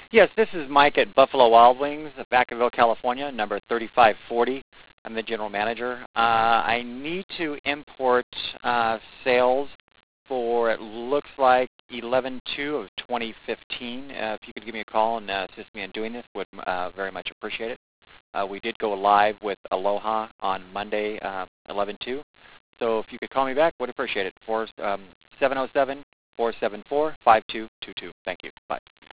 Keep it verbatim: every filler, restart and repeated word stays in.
Yes, this is Mike at Buffalo Wild Wings, Vacaville, California, number thirty-five forty. I'm the general manager. Uh, I need to import uh, sales for, it looks like, eleven two of twenty fifteen. Uh, if you could give me a call and uh, assist me in doing this, would uh, very much appreciate it. Uh, we did go live with Aloha on Monday, uh, eleven two. So if you could call me back, would appreciate it. For seven oh seven, four seven four, five two two two. Thank you. Bye.